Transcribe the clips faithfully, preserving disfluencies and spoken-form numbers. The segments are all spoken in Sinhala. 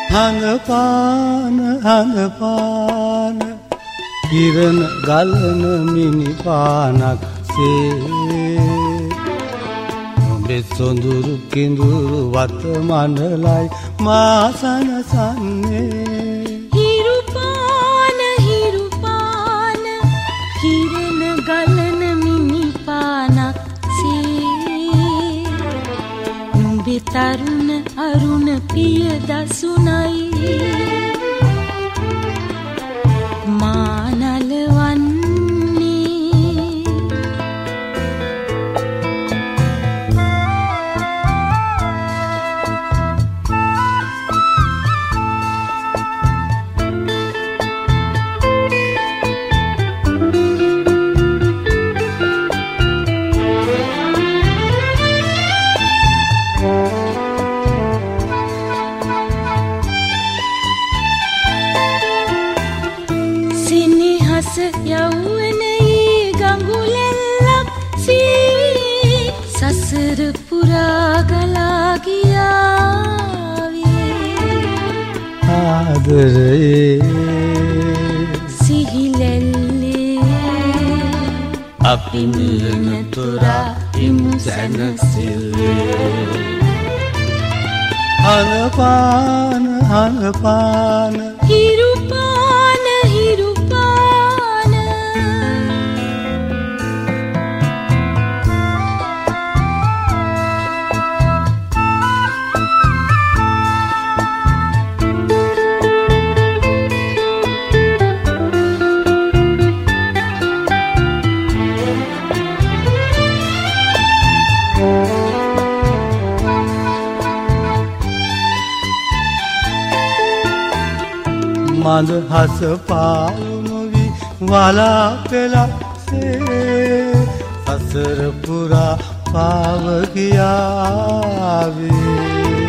හඳපාන හඳපාන කිරණ ගලන මිනි පානක් සේ ඔබේ සොඳුරු කිඳුරු වත මඬලයි මාසන සන්නේ හිරුපාන හිරුපාන කිරණ ගලන මිනි පානක් සේ නුඹේ තරුණ අරුණ පිය දසුනයි යෞවනයේ ගඟුලෙල්ලක් සී සසර පුරා ගලා ගියාවේ ආදරයේ සිහිලෙල්ලේ අපි මිලන තුරා ඉමු සැනසෙල්ලේ හඳපාන හඳපාන හිරුපාන හිරුපාන මඳ හස පාලුනොවි වලා පෙළක්සේ සසර පුරා පාව ගියාවේ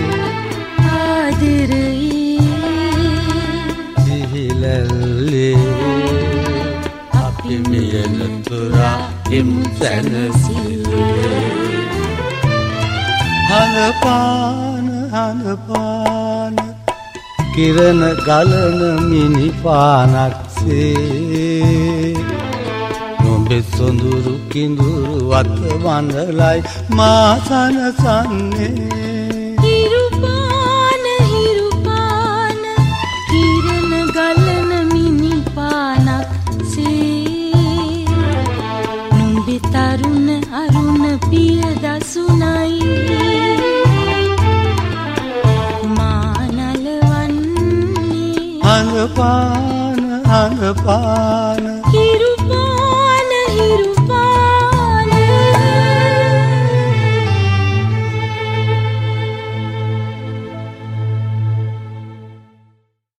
ආදරයේ සිහිලල්ලේ අපි මිලන තුරා ඉමු සැනසෙල්ලේ හඳපාන හඳපාන කිරණ ගලන මිනි පානක් සේ නොඹේ සොඳුරු කිඳුරු වත මඬලයි මාසන සන්නේ හිරුපාන හිරුපාන කිරණ ගලන මිනි පානක් සේ නුඹේ තරුණ අරුණ පිය දසුනයි හඳපාන හඳපාන